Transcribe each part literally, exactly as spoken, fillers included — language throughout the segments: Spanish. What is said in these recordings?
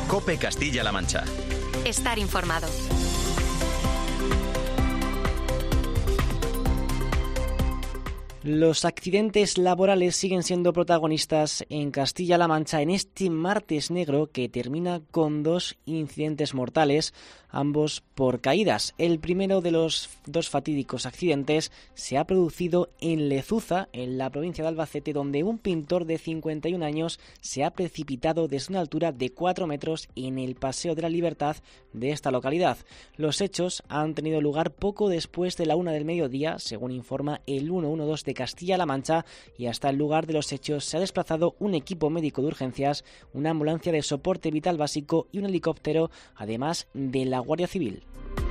COPE Castilla-La Mancha. Estar informado. Los accidentes laborales siguen siendo protagonistas en Castilla-La Mancha en este martes negro que termina con dos incidentes mortales, ambos por caídas. El primero de los dos fatídicos accidentes se ha producido en Lezuza, en la provincia de Albacete, donde un pintor de cincuenta y un años se ha precipitado desde una altura de cuatro metros en el Paseo de la Libertad de esta localidad. Los hechos han tenido lugar poco después de la una del mediodía, según informa el ciento doce de Castilla-La Mancha, y hasta el lugar de los hechos se ha desplazado un equipo médico de urgencias, una ambulancia de soporte vital básico y un helicóptero, además de la Guardia Civil.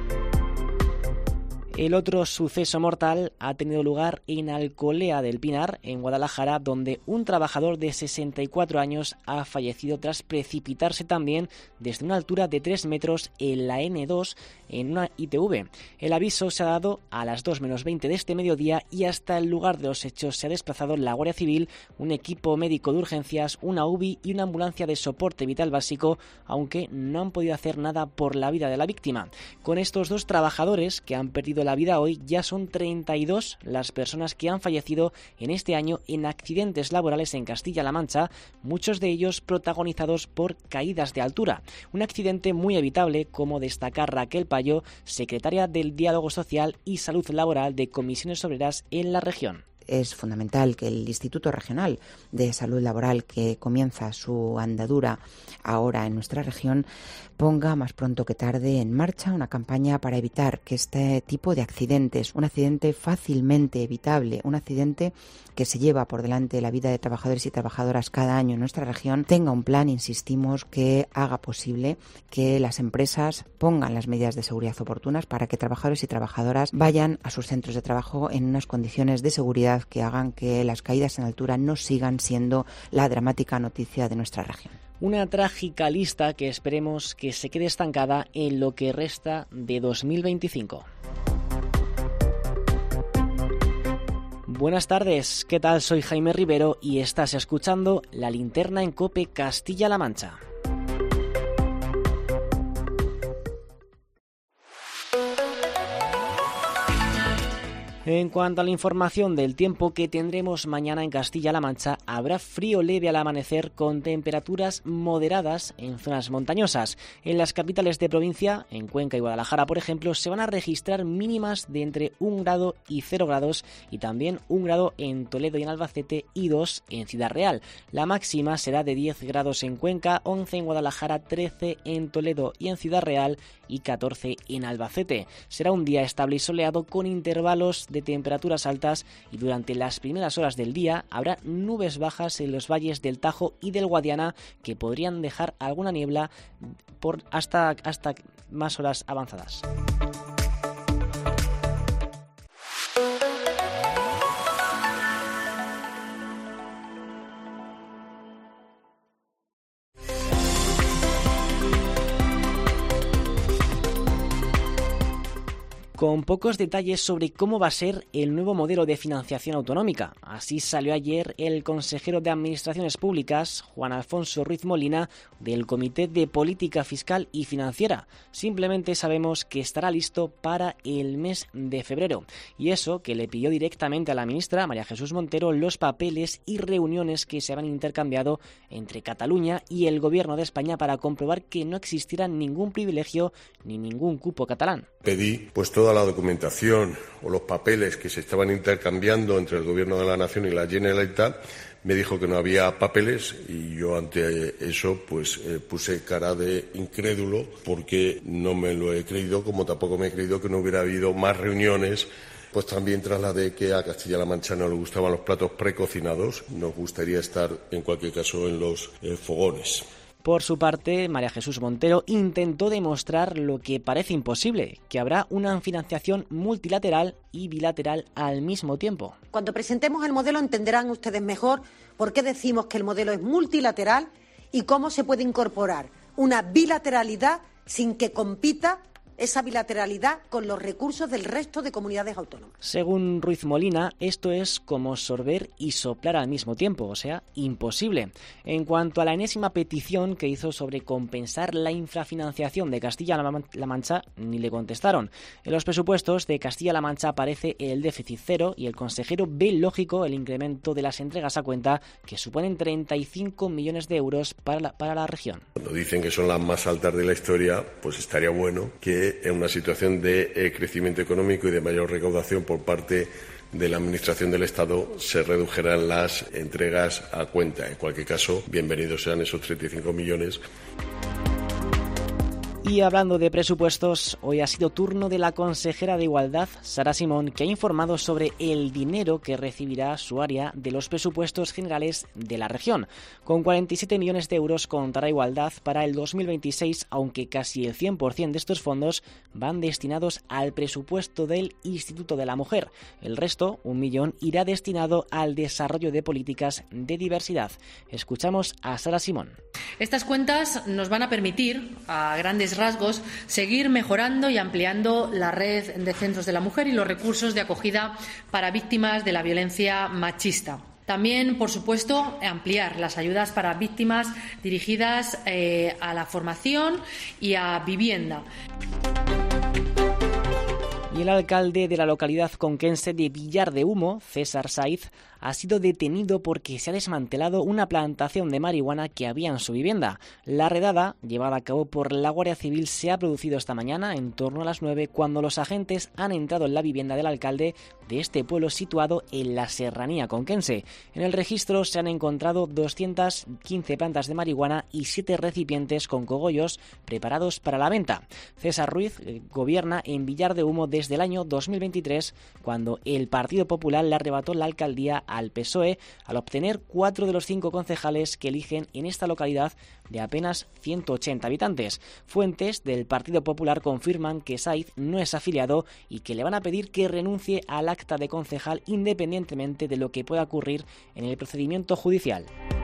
El otro suceso mortal ha tenido lugar en Alcolea del Pinar, en Guadalajara, donde un trabajador de sesenta y cuatro años ha fallecido tras precipitarse también desde una altura de tres metros en la ene dos en una i te ve. El aviso se ha dado a las dos menos veinte de este mediodía y hasta el lugar de los hechos se ha desplazado la Guardia Civil, un equipo médico de urgencias, una u bi y una ambulancia de soporte vital básico, aunque no han podido hacer nada por la vida de la víctima. Con estos dos trabajadores que han perdido la vida hoy, ya son treinta y dos las personas que han fallecido en este año en accidentes laborales en Castilla-La Mancha, muchos de ellos protagonizados por caídas de altura. Un accidente muy evitable, como destaca Raquel Payo, secretaria del Diálogo Social y Salud Laboral de Comisiones Obreras en la región. Es fundamental que el Instituto Regional de Salud Laboral, que comienza su andadura ahora en nuestra región, ponga más pronto que tarde en marcha una campaña para evitar que este tipo de accidentes, un accidente fácilmente evitable, un accidente que se lleva por delante la vida de trabajadores y trabajadoras cada año en nuestra región, tenga un plan, insistimos, que haga posible que las empresas pongan las medidas de seguridad oportunas para que trabajadores y trabajadoras vayan a sus centros de trabajo en unas condiciones de seguridad que hagan que las caídas en altura no sigan siendo la dramática noticia de nuestra región. Una trágica lista que esperemos que se quede estancada en lo que resta de dos mil veinticinco. Buenas tardes, ¿qué tal? Soy Jaime Rivero y estás escuchando La Linterna en COPE Castilla-La Mancha. En cuanto a la información del tiempo que tendremos mañana en Castilla-La Mancha, habrá frío leve al amanecer con temperaturas moderadas en zonas montañosas. En las capitales de provincia, en Cuenca y Guadalajara, por ejemplo, se van a registrar mínimas de entre un grado y cero grados y también un grado en Toledo y en Albacete y dos en Ciudad Real. La máxima será de diez grados en Cuenca, once en Guadalajara, trece en Toledo y en Ciudad Real y catorce en Albacete. Será un día estable y soleado con intervalos de temperaturas altas y durante las primeras horas del día habrá nubes bajas en los valles del Tajo y del Guadiana que podrían dejar alguna niebla por hasta, hasta más horas avanzadas. Con pocos detalles sobre cómo va a ser el nuevo modelo de financiación autonómica. Así salió ayer el consejero de Administraciones Públicas, Juan Alfonso Ruiz Molina, del Comité de Política Fiscal y Financiera. Simplemente sabemos que estará listo para el mes de febrero. Y eso que le pidió directamente a la ministra, María Jesús Montero, los papeles y reuniones que se habían intercambiado entre Cataluña y el Gobierno de España para comprobar que no existiera ningún privilegio ni ningún cupo catalán. Pedí pues toda la documentación o los papeles que se estaban intercambiando entre el Gobierno de la Nación y la Generalitat. Me dijo que no había papeles y yo ante eso pues eh, puse cara de incrédulo porque no me lo he creído, como tampoco me he creído que no hubiera habido más reuniones. Pues también trasladé que a Castilla-La Mancha no le gustaban los platos precocinados, nos gustaría estar en cualquier caso en los eh, fogones. Por su parte, María Jesús Montero intentó demostrar lo que parece imposible, que habrá una financiación multilateral y bilateral al mismo tiempo. Cuando presentemos el modelo entenderán ustedes mejor por qué decimos que el modelo es multilateral y cómo se puede incorporar una bilateralidad sin que compita esa bilateralidad con los recursos del resto de comunidades autónomas. Según Ruiz Molina, esto es como sorber y soplar al mismo tiempo, o sea, imposible. En cuanto a la enésima petición que hizo sobre compensar la infrafinanciación de Castilla-La Mancha, ni le contestaron. En los presupuestos de Castilla-La Mancha aparece el déficit cero y el consejero ve lógico el incremento de las entregas a cuenta, que suponen treinta y cinco millones de euros para la, para la región. Cuando dicen que son las más altas de la historia, pues estaría bueno que en una situación de eh, crecimiento económico y de mayor recaudación por parte de la Administración del Estado se redujeran las entregas a cuenta. En cualquier caso, bienvenidos sean esos treinta y cinco millones. Y hablando de presupuestos, hoy ha sido turno de la consejera de Igualdad, Sara Simón, que ha informado sobre el dinero que recibirá su área de los presupuestos generales de la región. Con cuarenta y siete millones de euros contará Igualdad para el dos mil veintiséis, aunque casi el cien por ciento de estos fondos van destinados al presupuesto del Instituto de la Mujer. El resto, un millón, irá destinado al desarrollo de políticas de diversidad. Escuchamos a Sara Simón. Estas cuentas nos van a permitir, a grandes rasgos, seguir mejorando y ampliando la red de centros de la mujer y los recursos de acogida para víctimas de la violencia machista. También, por supuesto, ampliar las ayudas para víctimas dirigidas eh, a la formación y a vivienda. Y el alcalde de la localidad conquense de Villar de Humo, César Saiz, ha sido detenido porque se ha desmantelado una plantación de marihuana que había en su vivienda. La redada, llevada a cabo por la Guardia Civil, se ha producido esta mañana en torno a las nueve, cuando los agentes han entrado en la vivienda del alcalde de este pueblo situado en la serranía conquense. En el registro se han encontrado doscientas quince plantas de marihuana y siete recipientes con cogollos preparados para la venta. César Ruiz eh, gobierna en Villar de Humo desde el año dos mil veintitrés, cuando el Partido Popular le arrebató la alcaldía al P S O E al obtener cuatro de los cinco concejales que eligen en esta localidad de apenas ciento ochenta habitantes. Fuentes del Partido Popular confirman que Saiz no es afiliado y que le van a pedir que renuncie al acta de concejal independientemente de lo que pueda ocurrir en el procedimiento judicial.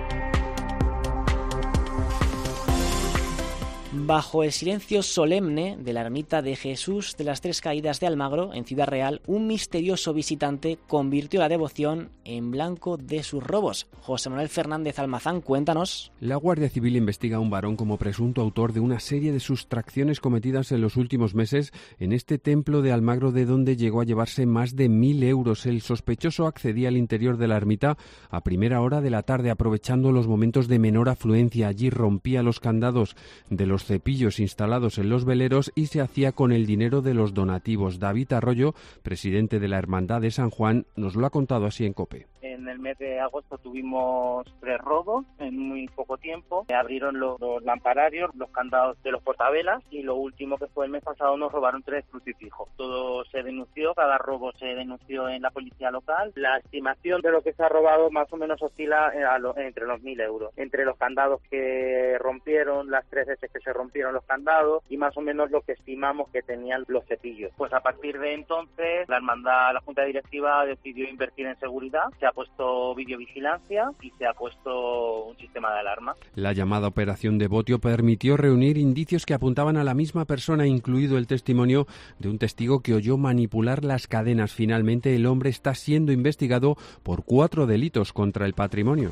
Bajo el silencio solemne de la ermita de Jesús de las Tres Caídas de Almagro, en Ciudad Real, un misterioso visitante convirtió la devoción en blanco de sus robos. José Manuel Fernández Almazán, cuéntanos. La Guardia Civil investiga a un varón como presunto autor de una serie de sustracciones cometidas en los últimos meses en este templo de Almagro, de donde llegó a llevarse más de mil euros. El sospechoso accedía al interior de la ermita a primera hora de la tarde, aprovechando los momentos de menor afluencia. Allí rompía los candados de los cepillos instalados en los veleros y se hacía con el dinero de los donativos. David Arroyo, presidente de la Hermandad de San Juan, nos lo ha contado así en COPE. En el mes de agosto tuvimos tres robos en muy poco tiempo. Se abrieron los, los lampararios, los candados de los portavelas, y lo último que fue el mes pasado nos robaron tres crucifijos. Todo se denunció, cada robo se denunció en la policía local. La estimación de lo que se ha robado más o menos oscila a lo, entre los mil euros. Entre los candados que rompieron, las tres veces que se rompieron los candados, y más o menos lo que estimamos que tenían los cepillos. Pues a partir de entonces la hermandad, la junta directiva decidió invertir en seguridad. Se ha puesto videovigilancia y se ha puesto un sistema de alarma. La llamada Operación Devotio permitió reunir indicios que apuntaban a la misma persona, incluido el testimonio de un testigo que oyó manipular las cadenas. Finalmente, el hombre está siendo investigado por cuatro delitos contra el patrimonio.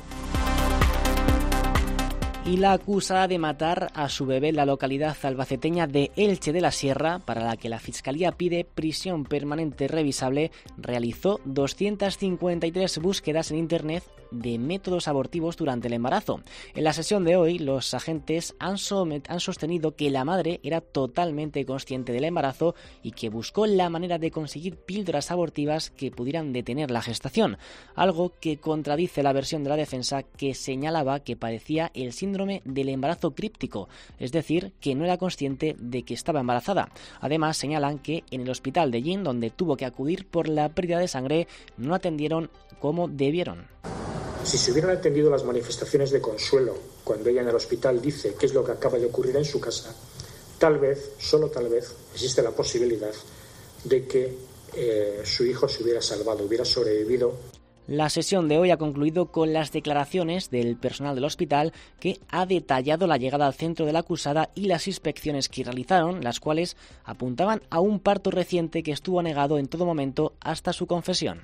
Y la acusada de matar a su bebé en la localidad albaceteña de Elche de la Sierra, para la que la Fiscalía pide prisión permanente revisable, realizó doscientas cincuenta y tres búsquedas en Internet de métodos abortivos durante el embarazo. En la sesión de hoy, los agentes han, somet- han sostenido que la madre era totalmente consciente del embarazo y que buscó la manera de conseguir píldoras abortivas que pudieran detener la gestación, algo que contradice la versión de la defensa, que señalaba que padecía el síndrome del embarazo críptico, es decir, que no era consciente de que estaba embarazada. Además, señalan que en el hospital de Yin, donde tuvo que acudir por la pérdida de sangre, no atendieron como debieron. Si se hubieran atendido las manifestaciones de consuelo cuando ella en el hospital dice qué es lo que acaba de ocurrir en su casa, tal vez, solo tal vez, existe la posibilidad de que eh, su hijo se hubiera salvado, hubiera sobrevivido. La sesión de hoy ha concluido con las declaraciones del personal del hospital, que ha detallado la llegada al centro de la acusada y las inspecciones que realizaron, las cuales apuntaban a un parto reciente que estuvo negado en todo momento hasta su confesión.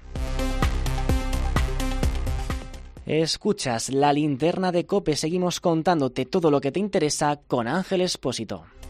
Escuchas La Linterna de COPE, seguimos contándote todo lo que te interesa con Ángel Expósito.